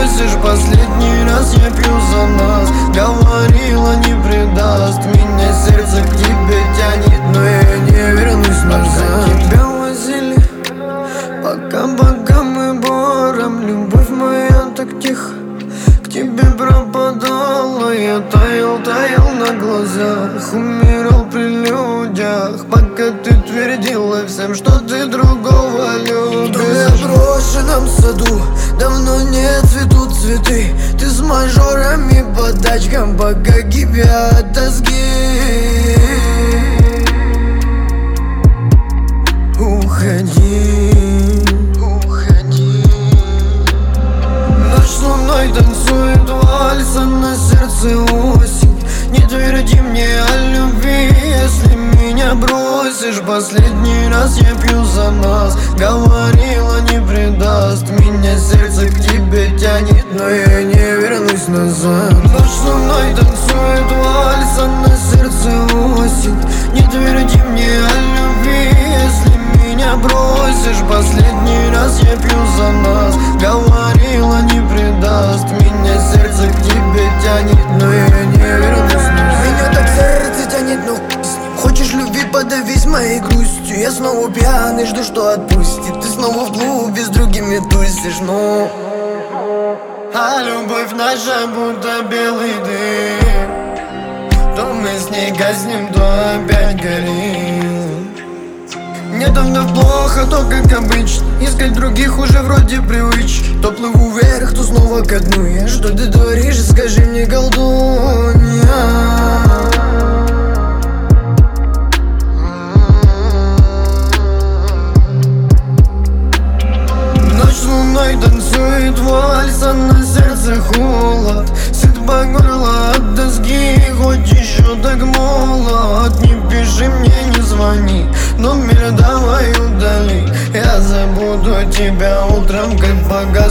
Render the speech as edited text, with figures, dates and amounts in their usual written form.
бросишь. Последний раз я пью за нас. Говорила, не предаст. Меня сердце к тебе тянет, но я не вернусь назад. Пока тебя возили, пока мы бором. Любовь моя так тихо к тебе пропадала. Я таял на глазах, умирал при людях, пока ты твердила всем, что ты другого любишь. В заброшенном саду давно не цветут цветы. Ты с мажорами по тачкам, пока кипят тоски. Уходи, уходи. Ночь с луной танцует вальс, а на сердце осень. Не тверди мне о любви, если меня бросишь. Последний раз я пью за нас. Говорила, не предаст. Меня сердце к тебе тянет, но я не вернусь назад. Ночь с луной танцует вальс, а на сердце осень. Не тверди мне о любви, если меня бросишь. Последний раз я пью за нас. Говорила, не предаст. Меня сердце к тебе тянет, но я не вернусь назад. Меня так сердце тянет, но с ним. Хочешь любви, подавись моей грустью. Я снова пьяный, жду, что отпустит. Ты снова в клубе с другими тусишь, но а любовь наша будто белый дым. То мы с ней гаснем, то опять горим. Мне давно плохо, то как обычно. Искать других уже вроде привычно. То плыву вверх, то снова ко дну. Я что ты творишь, скажи мне, колдунья. Ночь с луной танцует вальс, а на сердце холод. Сыт по горло от доски, хоть еще так молод. Не пиши мне, не звони, номер давай удали. Я забуду тебя утром, как бога.